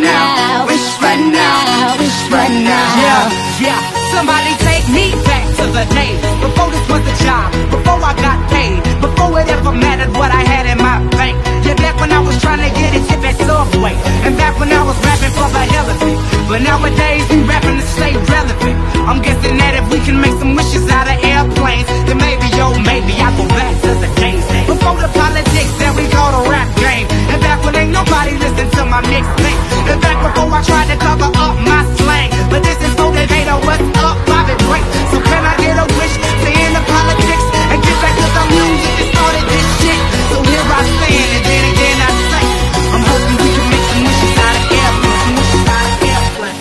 now, wish right now, wish right now. Yeah, somebody take me back to the day before this was a job, before I got paid, before it ever mattered what I had in my bank. Yeah, back when I was trying to get a tip at Subway, and back when I was rapping for the hell of it. But nowadays we rapping to stay relevant. I'm guessing that if we can make some wishes out of airplanes, then maybe, oh maybe I'll go back to the days before the politics that we call the rap game, and back when ain't nobody listen to my mixtape, and back before I tried to cover up my slang. But this is motivator, what's up, Bobby Break. So can I get a wish to end the politics and get back to the music that started this shit? So here I stand, and then again I say, I'm hoping we can make some wishes out of airplanes, wishes out of airplanes.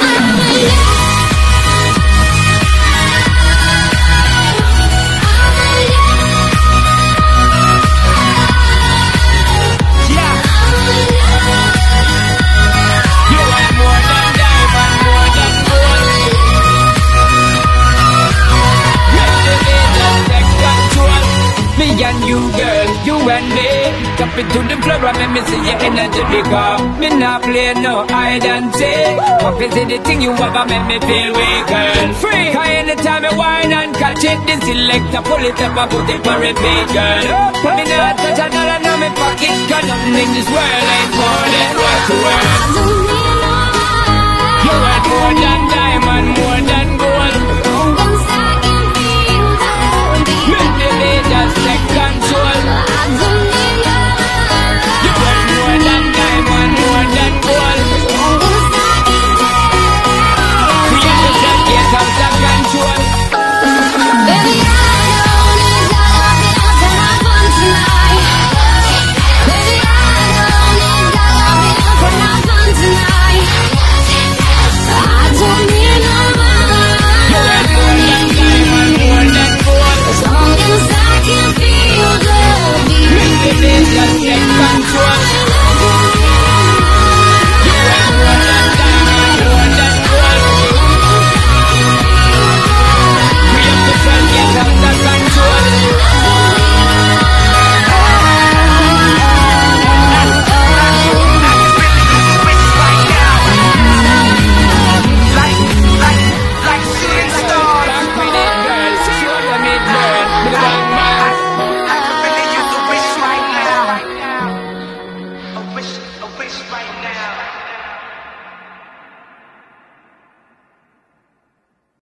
Me and you, girl, you and me. Tap it to the floor and make me see your energy because me not play no hide and seek. What is it the thing you ever make me feel weak, girl? Free. Cause anytime I whine and catch it, the selector pull it up and put it for repeat, girl. Me not touch a dollar in my pocket, cause nothing in this world ain't more than what you worth. You worth more than diamond, more than gold. Make the day just take control. You want more than diamond, more than gold. We have to just get out of control. Baby, I don't need dollar bills to have fun tonight. Baby, I don't need dollar bills to have fun tonight. I don't need no money. You want more than diamond, more than gold. As long as I can feel the beat. Make the day just take control. You want more than diamond, more than gold. We have to just get out of control. Like shooting stars. Back with it, girl. Show them it, girl. Me the bang man. I could really use a wish right now. A wish right now.